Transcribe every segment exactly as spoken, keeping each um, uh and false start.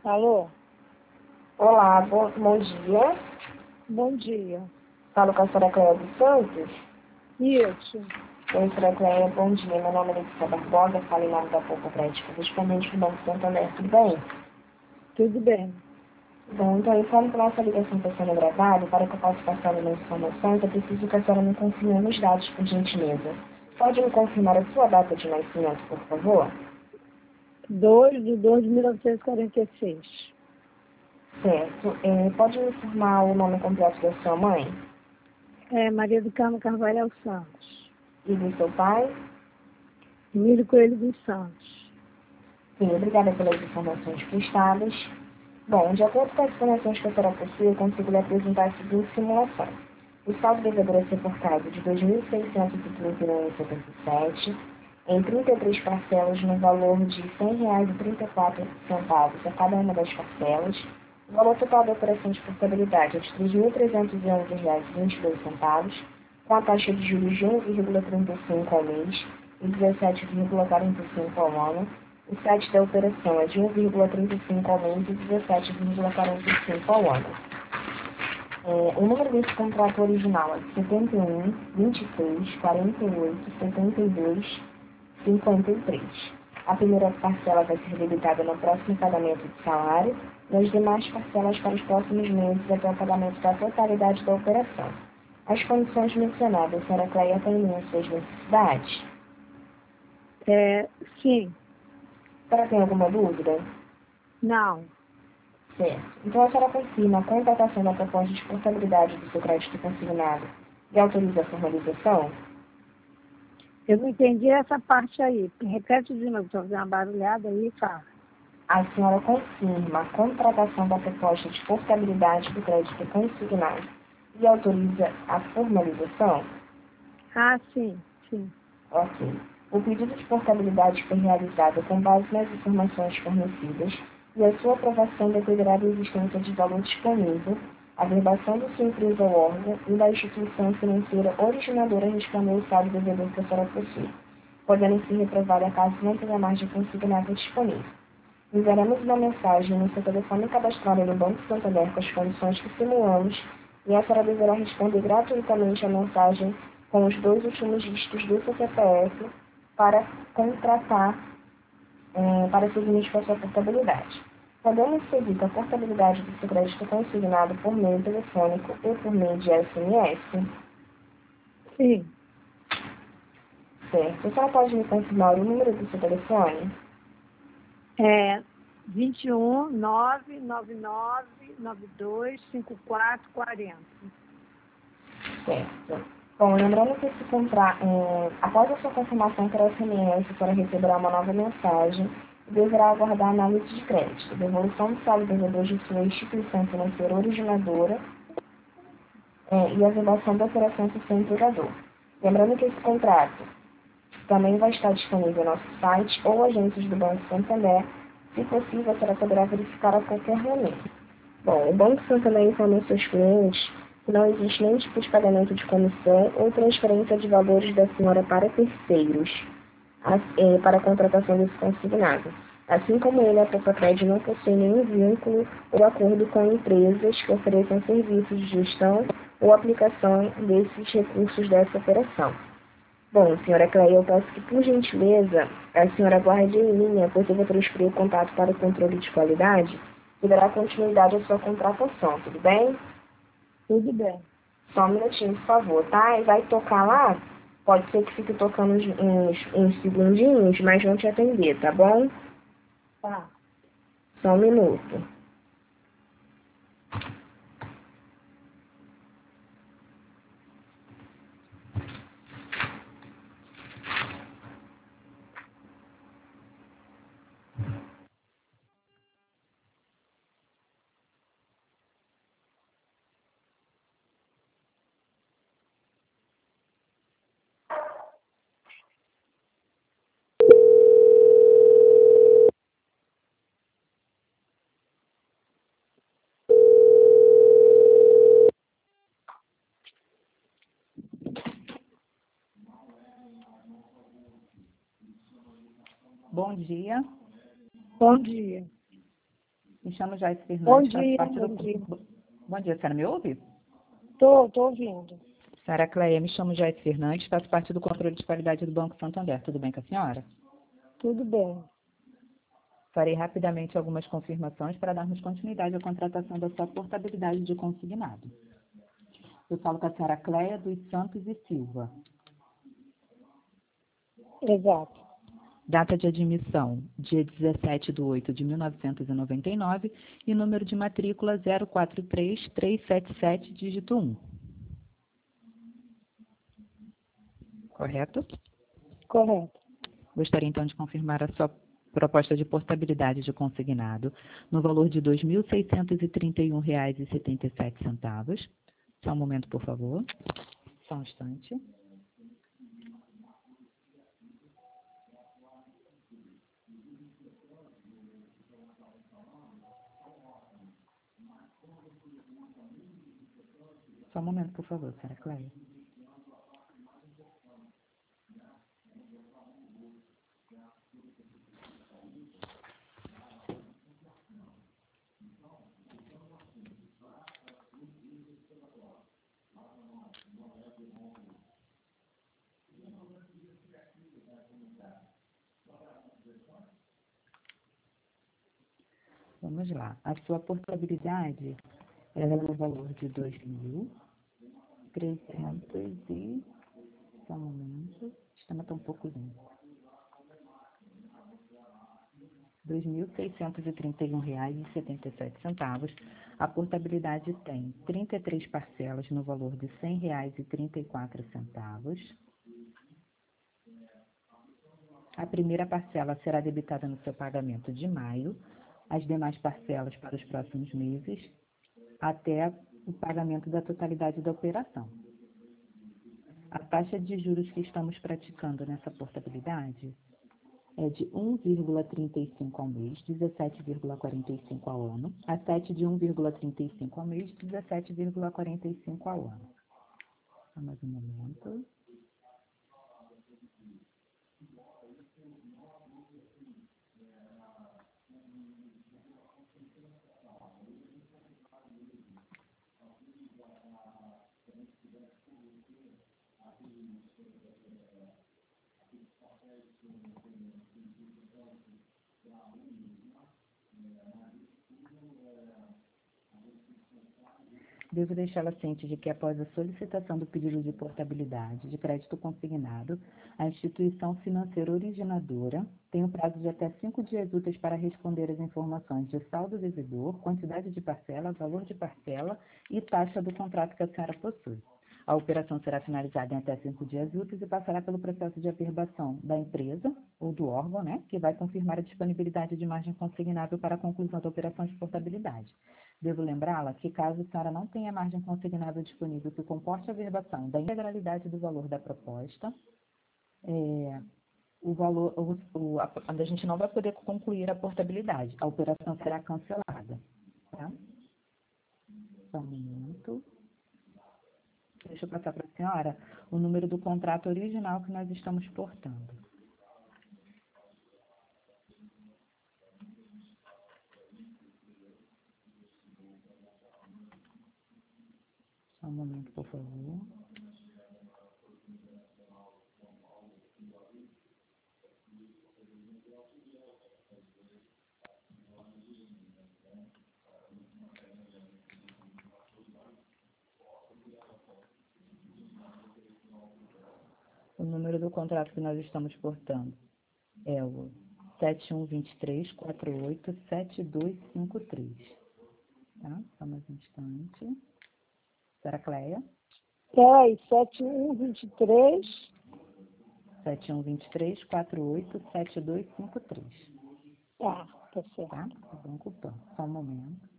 Alô? Olá, bom, bom dia. Bom dia. Falo com a senhora Cléia dos Santos. Isso. Oi, senhora Cléia, bom dia. Meu nome é Letícia Barbosa, falo em nome da Pouco Crédito, correspondente do Banco Santander. Tudo bem? Tudo bem. Bom, então, informo que nossa ligação está sendo gravada e para que eu possa passar as informações, eu preciso que a senhora me confirme os dados, por gentileza. Pode me confirmar a sua data de nascimento, por favor? dois de dois de mil novecentos e quarenta e seis. Certo. É, pode me informar o nome completo da sua mãe É, Maria do Carmo Carvalho Santos. e do seu pai? Emílio Coelho dos Santos. Sim, obrigada pelas informações prestadas. Bom, de acordo com as informações que a senhora possui, eu consigo lhe apresentar a seguinte simulação. O saldo devedor a ser portado de dois mil seiscentos e trinta e um reais e setenta e sete em trinta e três parcelas no valor de cem reais e trinta e quatro centavos a cada uma das parcelas. O valor total da operação de portabilidade é de três mil trezentos e onze reais e vinte e dois centavos, com a taxa de juros de um vírgula trinta e cinco ao mês e dezessete vírgula quarenta e cinco ao ano. O site da operação é de um vírgula trinta e cinco ao mês e dezessete vírgula quarenta e cinco ao ano. É, o número desse contrato original é setenta e um, vinte e seis, quarenta e oito, setenta e dois, cinquenta e três. A primeira parcela vai ser debitada no próximo pagamento de salário e as demais parcelas para os próximos meses até o pagamento da totalidade da operação. As condições mencionadas, a senhora Cléia, atendem às suas necessidades? É, sim. A senhora tem alguma dúvida? Não. Certo. Então, a senhora confirma a contratação da proposta de portabilidade do seu crédito consignado e autoriza a formalização? Eu não entendi essa parte aí. Repete de novo, estou fazendo uma barulhada aí, fala. A senhora confirma a contratação da proposta de portabilidade do crédito consignado e autoriza a formalização? Ah, sim, sim. Ok. O pedido de portabilidade foi realizado com base nas informações fornecidas e a sua aprovação dependerá da existência de valor disponível, a verbação da sua empresa ou órgão e da instituição financeira originadora responder o saldo devedor que a senhora possui, podendo ser reprovada caso não tenha margem consignada disponível. Enviaremos uma mensagem no seu telefone cadastrado no Banco Santander com as condições que simulamos e a senhora deverá responder gratuitamente a mensagem com os dois últimos dígitos do seu C P F para contratar, eh, para seguir com a sua portabilidade. Podemos seguir com a portabilidade do seu crédito consignado por meio telefônico ou por meio de S M S? Sim. Certo. A senhora pode me confirmar o número do seu telefone? É vinte e um, nove nove nove, nove dois, cinco quatro, quarenta. Certo. Bom, lembrando que esse contrato, eh, após a sua confirmação por S M S, a senhora receberá uma nova mensagem e deverá aguardar a análise de crédito, devolução do saldo devedor de sua instituição financeira originadora eh, e a vedação da operação por seu empregador. Lembrando que esse contrato também vai estar disponível no nosso site ou agências do Banco Santander. Se possível, a senhora poderá verificar a qualquer momento. Bom, o Banco Santander informa aos seus clientes que não existe nenhum tipo de pagamento de comissão ou transferência de valores da senhora para terceiros, eh, para a contratação desse consignado. Assim como ele, a Poupa-Crédito não possui nenhum vínculo ou acordo com empresas que ofereçam serviços de gestão ou aplicação desses recursos dessa operação. Bom, senhora Cleia, eu peço que, por gentileza, a senhora guarde em linha, pois eu vou transferir o contato para o controle de qualidade e dará continuidade à sua contratação, tudo bem? Tudo bem. Só um minutinho, por favor, tá? E vai tocar lá, pode ser que fique tocando uns, uns, uns segundinhos, mas vão te atender, tá bom? Tá. Só um minuto. Bom dia. Bom dia. Me chamo Joyce Bom Fernandes, faço dia, parte do... bom dia. Bom dia, a senhora me ouve? Tô, tô ouvindo. Senhora Cleia, me chamo Joyce Fernandes, faço parte do controle de qualidade do Banco Santander. Tudo bem com a senhora? Tudo bem. Farei rapidamente algumas confirmações para darmos continuidade à contratação da sua portabilidade de consignado. Eu falo com a senhora Cleia dos Santos e Silva. Exato. Data de admissão, dia dezessete de oito de mil novecentos e noventa e nove e número de matrícula zero quatro três três sete sete, dígito um. Correto? Correto. Gostaria então de confirmar a sua proposta de portabilidade de consignado no valor de dois mil seiscentos e trinta e um reais e setenta e sete centavos. Só um momento, por favor. Só um instante. Só um momento, por favor, senhora Cleia. Vamos lá. A sua portabilidade ela é no valor de dois mil trezentos e... Só um momento. O sistema está um pouco limpo. dois mil seiscentos e trinta e um reais e setenta e sete centavos. A portabilidade tem trinta e três parcelas no valor de cem reais e trinta e quatro centavos. A primeira parcela será debitada no seu pagamento de maio, as demais parcelas para os próximos meses, até o pagamento da totalidade da operação. A taxa de juros que estamos praticando nessa portabilidade é de um vírgula trinta e cinco ao mês, dezessete vírgula quarenta e cinco ao ano, a sete de um vírgula trinta e cinco ao mês, dezessete vírgula quarenta e cinco ao ano. Só mais um momento. Devo deixá-la ciente de que, após a solicitação do pedido de portabilidade de crédito consignado, a instituição financeira originadora tem um prazo de até cinco dias úteis para responder as informações de saldo devedor, quantidade de parcela, valor de parcela e taxa do contrato que a senhora possui. A operação será finalizada em até cinco dias úteis e passará pelo processo de averbação da empresa ou do órgão, né, que vai confirmar a disponibilidade de margem consignável para a conclusão da operação de portabilidade. Devo lembrá-la que, caso a senhora não tenha margem consignável disponível que comporte a averbação da integralidade do valor da proposta, é, o valor, o, o, a, a gente não vai poder concluir a portabilidade. A operação será cancelada. Tá? Só um minuto. Deixa eu passar para a senhora o número do contrato original que nós estamos portando. Só um momento, por favor. O número do contrato que nós estamos portando é o sete um dois três quatro oito sete dois cinco três. Tá? Só mais um instante. Senhora Cleia. Peraí, sete um dois três. sete um dois três quatro oito sete dois cinco três. Ah, tá certo. Tá? Tá bom, cupom. Só um momento.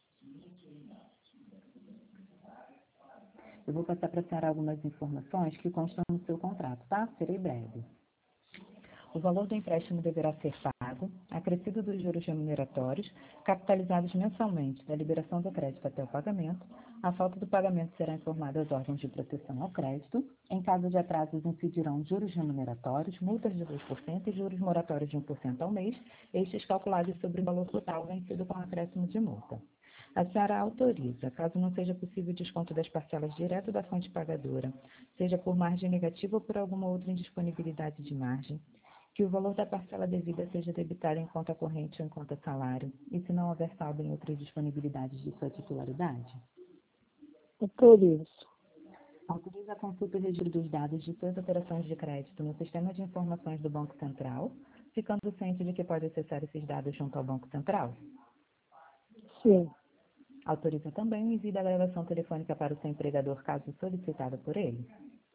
Eu vou passar para a senhora algumas informações que constam no seu contrato, tá? Serei breve. O valor do empréstimo deverá ser pago, acrescido dos juros remuneratórios, capitalizados mensalmente da liberação do crédito até o pagamento. A falta do pagamento será informada aos órgãos de proteção ao crédito. Em caso de atrasos, incidirão juros remuneratórios, multas de dois por cento e juros moratórios de um por cento ao mês, estes calculados sobre o valor total vencido com acréscimo de multa. A senhora autoriza, caso não seja possível o desconto das parcelas direto da fonte pagadora, seja por margem negativa ou por alguma outra indisponibilidade de margem, que o valor da parcela devida seja debitado em conta corrente ou em conta salário, e se não houver saldo em outras disponibilidades de sua titularidade? Autorizo. Autoriza a consulta e registro dos dados de suas operações de crédito no Sistema de Informações do Banco Central, ficando ciente de que pode acessar esses dados junto ao Banco Central? Sim. Autoriza também o envio da gravação telefônica para o seu empregador, caso solicitado por ele?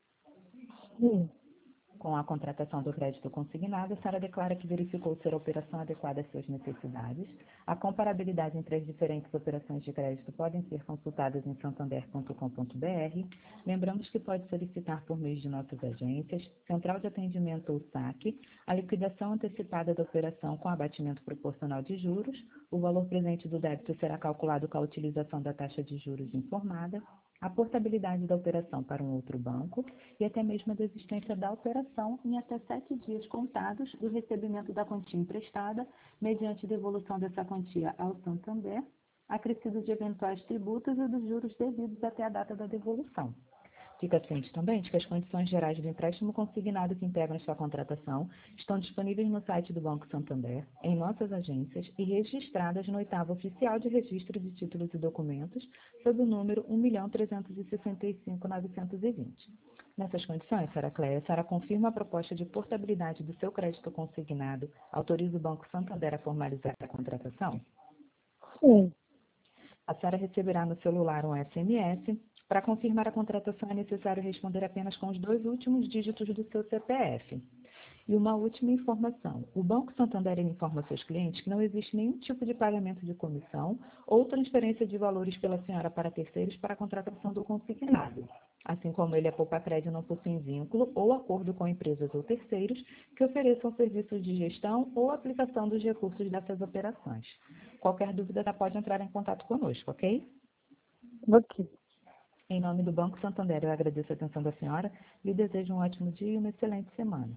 Sim. Com a contratação do crédito consignado, a senhora declara que verificou ser a operação adequada às suas necessidades. A comparabilidade entre as diferentes operações de crédito podem ser consultadas em santander ponto com ponto br. Lembramos que pode solicitar por meio de nossas agências, Central de Atendimento ou saque, a liquidação antecipada da operação com abatimento proporcional de juros. O valor presente do débito será calculado com a utilização da taxa de juros informada, a portabilidade da operação para um outro banco e até mesmo a desistência da operação em até sete dias contados do recebimento da quantia emprestada, mediante devolução dessa quantia ao Santander, acrescido de eventuais tributos e dos juros devidos até a data da devolução. Fica ciente também de que as condições gerais do empréstimo consignado que integram sua contratação estão disponíveis no site do Banco Santander, em nossas agências e registradas no oitavo Oficial de Registro de Títulos e Documentos, sob o número um milhão trezentos e sessenta e cinco mil novecentos e vinte. Nessas condições, senhora Cléia, a senhora confirma a proposta de portabilidade do seu crédito consignado, autoriza o Banco Santander a formalizar a contratação? Sim. A senhora receberá no celular um S M S. Para confirmar a contratação, é necessário responder apenas com os dois últimos dígitos do seu C P F. E uma última informação. O Banco Santander informa seus clientes que não existe nenhum tipo de pagamento de comissão ou transferência de valores pela senhora para terceiros para a contratação do consignado. Assim como ele, a Poupa-Crédito não possui vínculo ou acordo com empresas ou terceiros que ofereçam serviços de gestão ou aplicação dos recursos dessas operações. Qualquer dúvida, pode entrar em contato conosco, ok? Ok. Em nome do Banco Santander, eu agradeço a atenção da senhora e desejo um ótimo dia e uma excelente semana.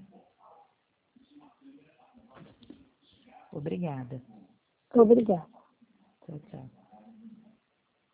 Obrigada. Obrigada. Tchau, tchau.